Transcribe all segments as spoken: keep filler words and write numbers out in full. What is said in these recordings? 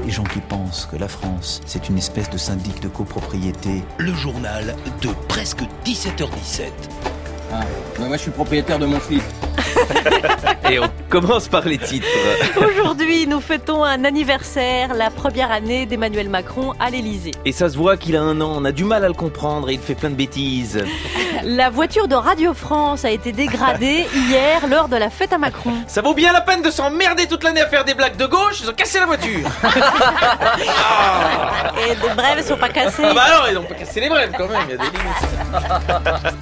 Les gens qui pensent que la France, c'est une espèce de syndic de copropriété. Le journal de presque dix-sept heures dix-sept. Ah, bah moi je suis propriétaire de mon slip. Et on commence par les titres. Aujourd'hui, nous fêtons un anniversaire, la première année d'Emmanuel Macron à l'Élysée. Et ça se voit qu'il a un an, on a du mal à le comprendre et il fait plein de bêtises. La voiture de Radio France a été dégradée hier lors de la fête à Macron. Ça vaut bien la peine de s'emmerder toute l'année à faire des blagues de gauche, ils ont cassé la voiture. Ah. Et les brèves ne sont pas cassées. Ah bah non, ils ont pas cassé les brèves quand même, il y a des limites.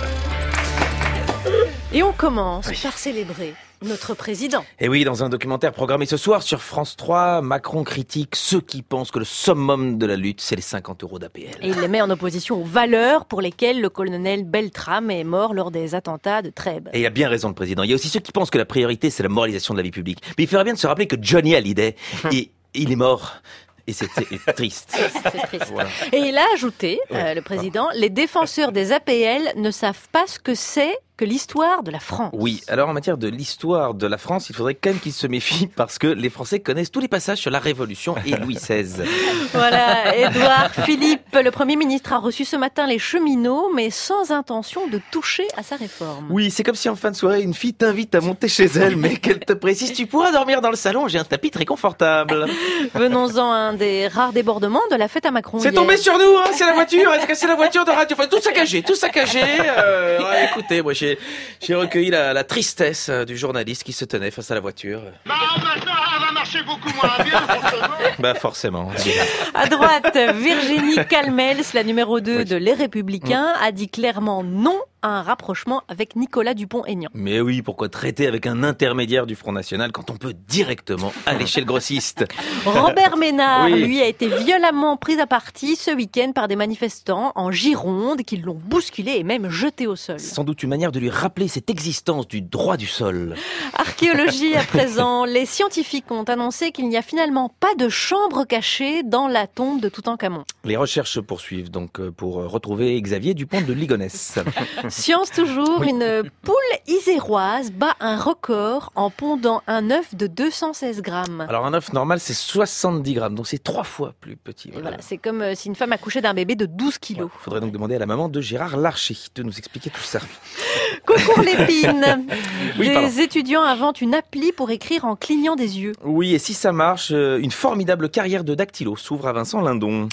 Et on commence oui. par célébrer notre président. Et oui, dans un documentaire programmé ce soir sur France trois, Macron critique ceux qui pensent que le summum de la lutte, c'est les cinquante euros d'A P L. Et il les met en opposition aux valeurs pour lesquelles le colonel Beltrame est mort lors des attentats de Trèbes. Et il a bien raison le président. Il y a aussi ceux qui pensent que la priorité, c'est la moralisation de la vie publique. Mais il faudrait bien de se rappeler que Johnny Hallyday, il, il est mort. Et c'était triste. C'est triste. Voilà. Et il a ajouté, euh, le président, les défenseurs des A P L ne savent pas ce que c'est que l'histoire de la France. Oui, alors en matière de l'histoire de la France, il faudrait quand même qu'ils se méfient parce que les Français connaissent tous les passages sur la Révolution et Louis seize. Voilà, Édouard Philippe, le Premier ministre, a reçu ce matin les cheminots, mais sans intention de toucher à sa réforme. Oui, c'est comme si en fin de soirée, une fille t'invite à monter chez elle, mais qu'elle te précise, tu pourras dormir dans le salon, j'ai un tapis très confortable. Venons-en à un des rares débordements de la fête à Macron. C'est hier. tombé sur nous, hein, c'est la voiture, elle a cassé la voiture de Radio. Enfin, tout saccagé, tout saccagé. Euh, ouais, écoutez, moi j'ai, j'ai recueilli la, la tristesse du journaliste qui se tenait face à la voiture. Bah maintenant, elle va marcher beaucoup moins bien, forcément. Bah forcément. À droite, Virginie Calmels, la numéro deux oui. de Les Républicains, a dit clairement non à un rapprochement avec Nicolas Dupont-Aignan. Mais oui, pourquoi traiter avec un intermédiaire du Front National quand on peut directement aller chez le grossiste? Robert Ménard, oui. lui, a été violemment pris à partie ce week-end par des manifestants en Gironde qui l'ont bousculé et même jeté au sol. Sans doute une manière de lui rappeler cette existence du droit du sol. Archéologie à présent, les scientifiques ont annoncé qu'il n'y a finalement pas de chambre cachée dans la tombe de Toutankhamon. Les recherches se poursuivent donc pour retrouver Xavier Dupont de Ligonnès. Science toujours, oui. Une poule iséroise bat un record en pondant un œuf de deux cent seize grammes. Alors un œuf normal c'est soixante-dix grammes, donc c'est trois fois plus petit. Voilà. Voilà, c'est comme si une femme accouchait d'un bébé de douze kilos. Il ouais, faudrait donc demander à la maman de Gérard Larcher de nous expliquer tout ça. Concours Lépine. Oui, des pardon. étudiants inventent une appli pour écrire en clignant des yeux. Oui, et si ça marche, une formidable carrière de dactylo s'ouvre à Vincent Lindon.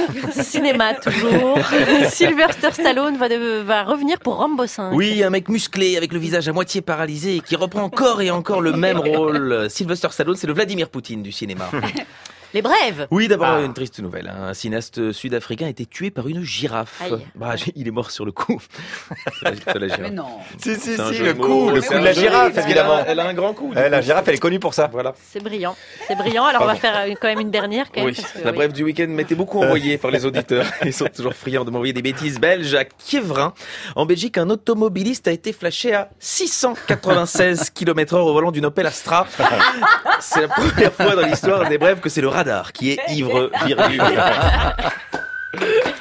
Cinéma toujours. Sylvester Stallone va, de, va revenir pour Rambo cinq. Oui, un mec musclé avec le visage à moitié paralysé et qui reprend encore et encore le même rôle. Sylvester Stallone, c'est le Vladimir Poutine du cinéma. Les brèves. Oui, d'abord ah. une triste nouvelle. Un cinéaste sud-africain a été tué par une girafe. Bah, il est mort sur le coup. De la Mais non. Si, si, si, le coup, le coup de la girafe, évidemment. Elle a un grand coup. La girafe, elle est connue pour ça. Voilà. C'est brillant. C'est brillant. Alors, on va faire quand même une dernière. Quand même, oui. parce que, la oui. brève du week-end m'était beaucoup envoyée par les auditeurs. Ils sont toujours friands de m'envoyer des bêtises belges. À Kievrin, en Belgique, un automobiliste a été flashé à six cent quatre-vingt-seize kilomètres heure au volant d'une Opel Astra. C'est la première fois dans l'histoire des brèves que c'est le radar qui est ivre, virgule.